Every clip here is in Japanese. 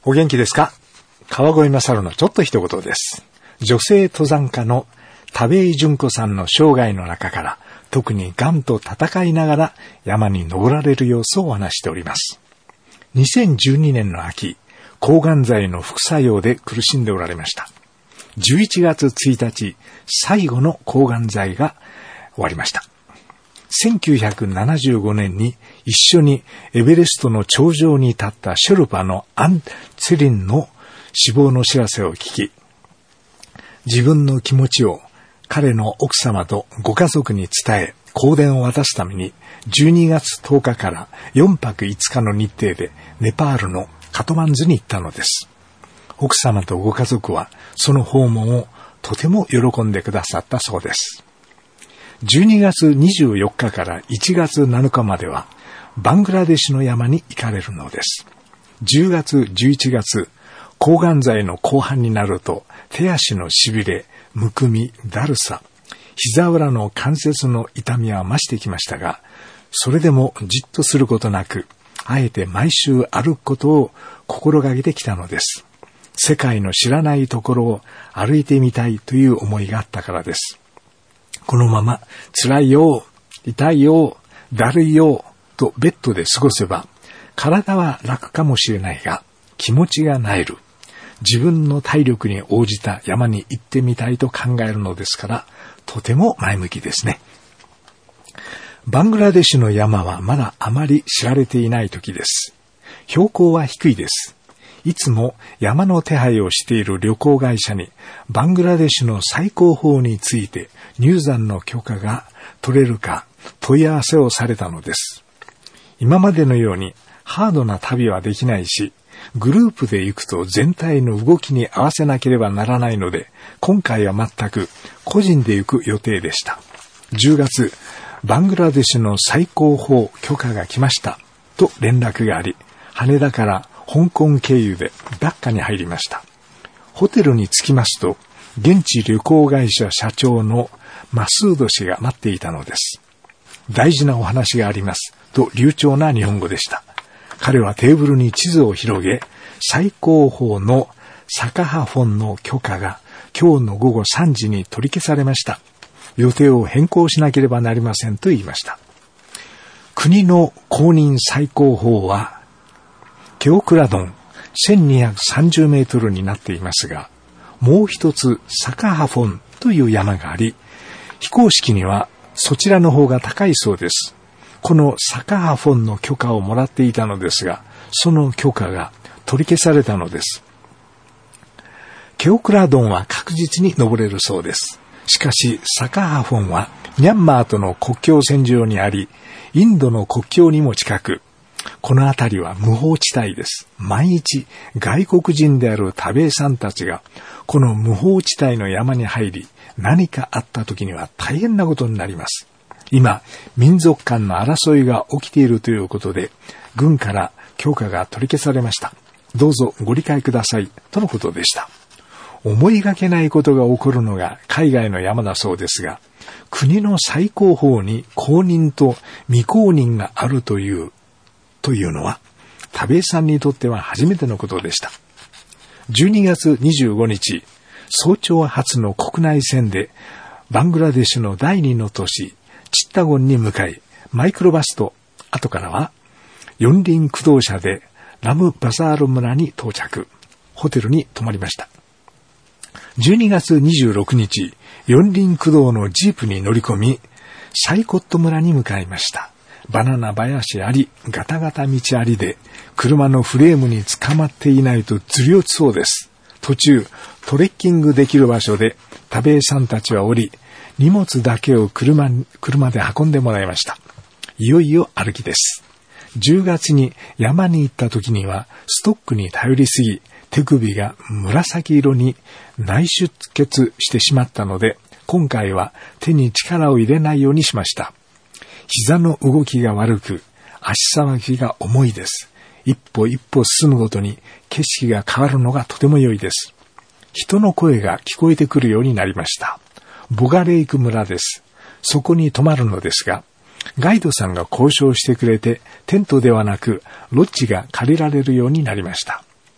お元気ですか？川越勝のちょっと一言です。女性登山家の田部井純子さんの生涯の中から、特に癌と戦いながら山に登られる様子をお話しております。2012年の秋、抗がん剤の副作用で苦しんでおられました。11月1日、最後の抗がん剤が終わりました。1975年に一緒にエベレストの頂上に立ったシェルパのアン・ツェリンの死亡の知らせを聞き、自分の気持ちを彼の奥様とご家族に伝え、香典を渡すために12月10日から4泊5日の日程でネパールのカトマンズに行ったのです。奥様とご家族はその訪問をとても喜んでくださったそうです。12月24日から1月7日まではバングラデシュの山に行かれるのです。10月、11月、抗がん剤の後半になると手足のしびれ、むくみ、だるさ、膝裏の関節の痛みは増してきましたが、それでもじっとすることなく、あえて毎週歩くことを心がけてきたのです。世界の知らないところを歩いてみたいという思いがあったからです。このまま辛いよ、痛いよ、だるいよとベッドで過ごせば、体は楽かもしれないが、気持ちが萎える。自分の体力に応じた山に行ってみたいと考えるのですから、とても前向きですね。バングラデシュの山はまだあまり知られていない時です。標高は低いです。いつも山の手配をしている旅行会社にバングラデシュの最高峰について入山の許可が取れるか問い合わせをされたのです。今までのようにハードな旅はできないし、グループで行くと全体の動きに合わせなければならないので、今回は全く個人で行く予定でした。10月、バングラデシュの最高峰許可が来ましたと連絡があり、羽田から香港経由でダッカに入りました。ホテルに着きますと、現地旅行会社社長のマスード氏が待っていたのです。大事なお話がありますと流暢な日本語でした。彼はテーブルに地図を広げ、最高峰のサカハフォンの許可が今日の午後3時に取り消されました。予定を変更しなければなりませんと言いました。国の公認最高峰はケオクラドン1230メートルになっていますが、もう一つサカハフォンという山があり、非公式にはそちらの方が高いそうです。このサカハフォンの許可をもらっていたのですが、その許可が取り消されたのです。ケオクラドンは確実に登れるそうです。しかしサカハフォンはミャンマーとの国境線上にあり、インドの国境にも近く、この辺りは無法地帯です。毎日外国人である田部井さんたちがこの無法地帯の山に入り、何かあった時には大変なことになります。今、民族間の争いが起きているということで、軍から許可が取り消されました。どうぞご理解ください、とのことでした。思いがけないことが起こるのが海外の山だそうですが、国の最高峰に公認と未公認があるというのは、田部井さんにとっては初めてのことでした。12月25日、早朝発の国内線で、バングラデシュの第2の都市、チッタゴンに向かい、マイクロバスと、後からは、四輪駆動車でラムバザール村に到着。ホテルに泊まりました。12月26日、四輪駆動のジープに乗り込み、サイコット村に向かいました。バナナ林あり、ガタガタ道ありで、車のフレームに捕まっていないとずり落ちそうです。途中、トレッキングできる場所で、田部井さんたちは降り、荷物だけを車で運んでもらいました。いよいよ歩きです。10月に山に行った時にはストックに頼りすぎ、手首が紫色に内出血してしまったので、今回は手に力を入れないようにしました。膝の動きが悪く、足さばきが重いです。一歩一歩進むごとに景色が変わるのがとても良いです。人の声が聞こえてくるようになりました。ボガレイク村です。そこに泊まるのですが、ガイドさんが交渉してくれて、テントではなくロッジが借りられるようになりました。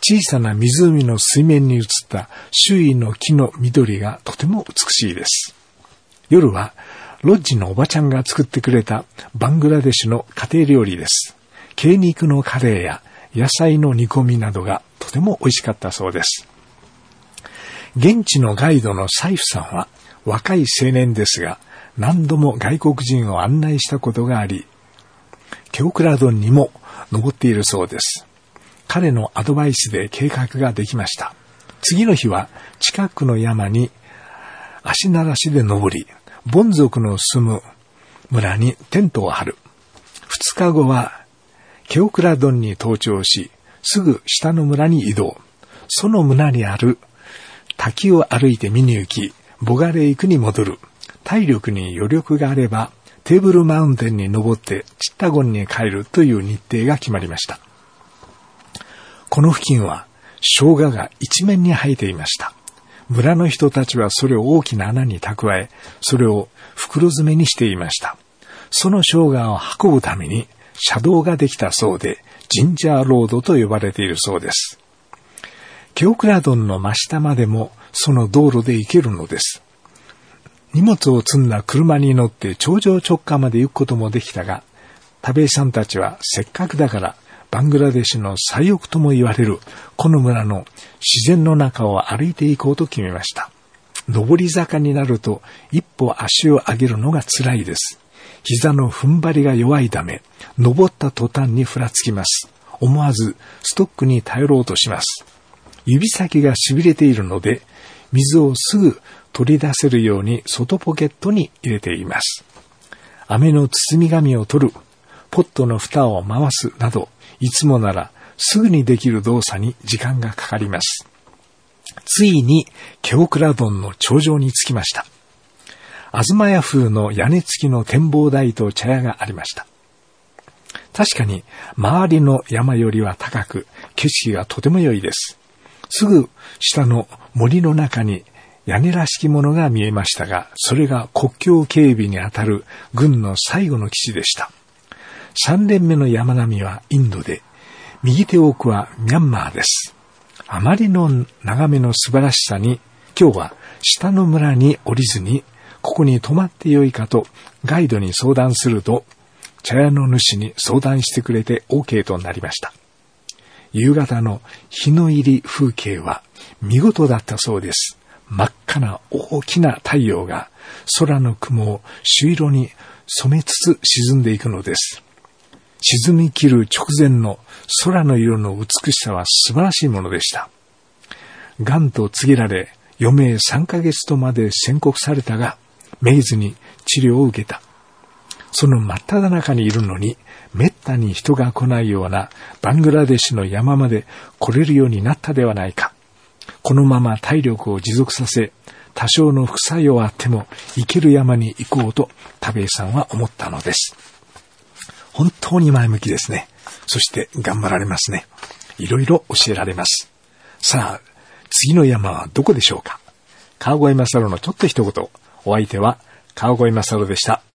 小さな湖の水面に映った周囲の木の緑がとても美しいです。夜はロッジのおばちゃんが作ってくれたバングラデシュの家庭料理です。鶏肉のカレーや野菜の煮込みなどがとても美味しかったそうです。現地のガイドのサイフさんは若い青年ですが、何度も外国人を案内したことがあり、ケオクラドンにも登っているそうです。彼のアドバイスで計画ができました。次の日は近くの山に足慣らしで登り、ボン族の住む村にテントを張る。2日後はケオクラドンに登頂し、すぐ下の村に移動。その村にある滝を歩いて見に行き、ボガレイクに戻る。体力に余力があれば、テーブルマウンテンに登ってチッタゴンに帰るという日程が決まりました。この付近は生姜が一面に生えていました。村の人たちはそれを大きな穴に蓄え、それを袋詰めにしていました。その生姜を運ぶために車道ができたそうで、ジンジャーロードと呼ばれているそうです。ケオクラドンの真下までもその道路で行けるのです。荷物を積んだ車に乗って頂上直下まで行くこともできたが、田部井さんたちはせっかくだからバングラデシュの最奥とも言われるこの村の自然の中を歩いていこうと決めました。上り坂になると一歩足を上げるのが辛いです。膝の踏ん張りが弱いため、登った途端にふらつきます。思わずストックに頼ろうとします。指先が痺れているので、水をすぐ取り出せるように外ポケットに入れています。飴の包み紙を取る、ポットの蓋を回すなど、いつもならすぐにできる動作に時間がかかります。ついにケオクラドンの頂上に着きました。東屋風の屋根付きの展望台と茶屋がありました。確かに周りの山よりは高く、景色がとても良いです。すぐ下の森の中に屋根らしきものが見えましたが、それが国境警備にあたる軍の最後の基地でした。3連目の山並みはインドで、右手奥はミャンマーです。あまりの眺めの素晴らしさに、今日は下の村に降りずに、ここに泊まってよいかとガイドに相談すると、茶屋の主に相談してくれて OK となりました。夕方の日の入り風景は見事だったそうです。真っ赤な大きな太陽が空の雲を朱色に染めつつ沈んでいくのです。沈み切る直前の空の色の美しさは素晴らしいものでした。癌と告げられ、余命3ヶ月とまで宣告されたが、めげずに治療を受けた。その真っ只中にいるのに、めったに人が来ないようなバングラデシュの山まで来れるようになったではないか。このまま体力を持続させ、多少の副作用あっても行ける山に行こうと田部井さんは思ったのです。本当に前向きですね。そして頑張られますね。いろいろ教えられます。さあ、次の山はどこでしょうか。川越勝のちょっと一言。お相手は川越勝でした。